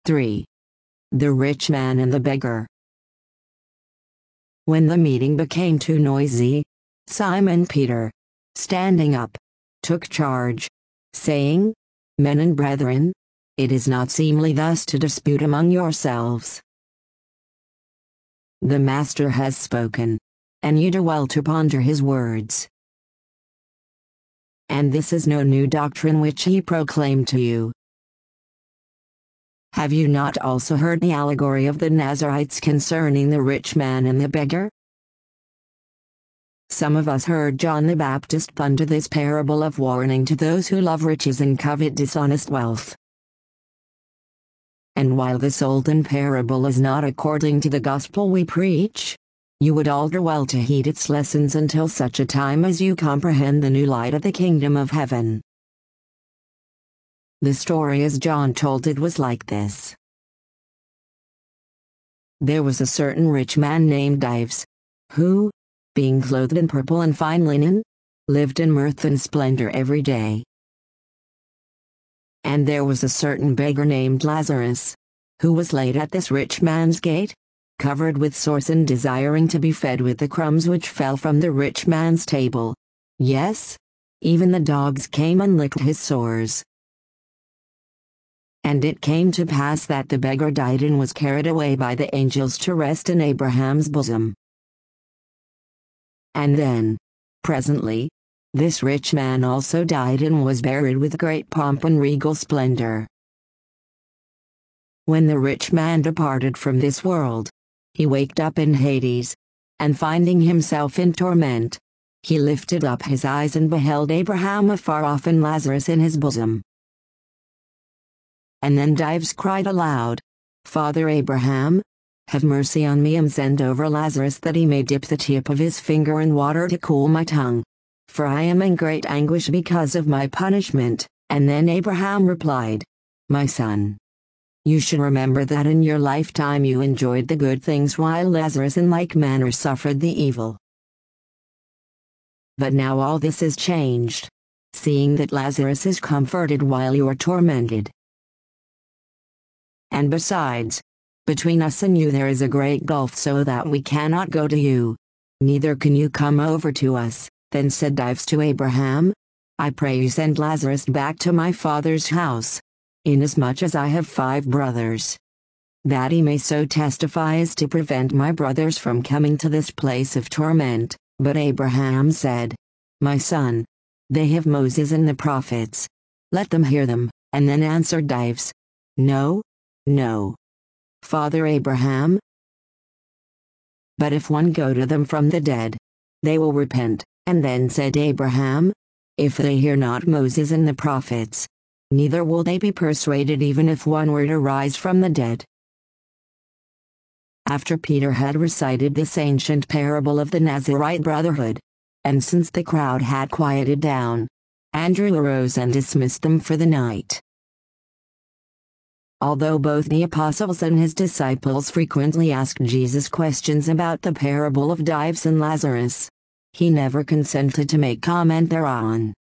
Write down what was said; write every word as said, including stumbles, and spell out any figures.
three. The Rich Man and the Beggar. When the meeting became too noisy, Simon Peter, standing up, took charge, saying, Men and brethren, it is not seemly thus to dispute among yourselves. The Master has spoken, and you do well to ponder his words. And this is no new doctrine which he proclaimed to you. Have you not also heard the allegory of the Nazarites concerning the rich man and the beggar? Some of us heard John the Baptist thunder this parable of warning to those who love riches and covet dishonest wealth. And while this olden parable is not according to the gospel we preach, you would all do well to heed its lessons until such a time as you comprehend the new light of the kingdom of heaven. The story as John told it was like this. There was a certain rich man named Dives, who, being clothed in purple and fine linen, lived in mirth and splendor every day. And there was a certain beggar named Lazarus, who was laid at this rich man's gate, covered with sores and desiring to be fed with the crumbs which fell from the rich man's table. Yes, even the dogs came and licked his sores. And it came to pass that the beggar died and was carried away by the angels to rest in Abraham's bosom. And then, presently, this rich man also died and was buried with great pomp and regal splendor. When the rich man departed from this world, he waked up in Hades, and finding himself in torment, he lifted up his eyes and beheld Abraham afar off and Lazarus in his bosom. And then Dives cried aloud, Father Abraham, have mercy on me and send over Lazarus that he may dip the tip of his finger in water to cool my tongue, for I am in great anguish because of my punishment. And then Abraham replied, My son, you should remember that in your lifetime you enjoyed the good things while Lazarus in like manner suffered the evil. But now all this is changed, seeing that Lazarus is comforted while you are tormented. And besides, between us and you there is a great gulf so that we cannot go to you, neither can you come over to us. Then said Dives to Abraham, I pray you send Lazarus back to my father's house, inasmuch as I have five brothers, that he may so testify as to prevent my brothers from coming to this place of torment. But Abraham said, My son, they have Moses and the prophets, let them hear them. And then answered Dives, No, no, Father Abraham. But if one go to them from the dead, they will repent. And then said Abraham, If they hear not Moses and the prophets, neither will they be persuaded even if one were to rise from the dead. After Peter had recited this ancient parable of the Nazarite brotherhood, and since the crowd had quieted down, Andrew arose and dismissed them for the night. Although both the apostles and his disciples frequently asked Jesus questions about the parable of Dives and Lazarus, he never consented to make comment thereon.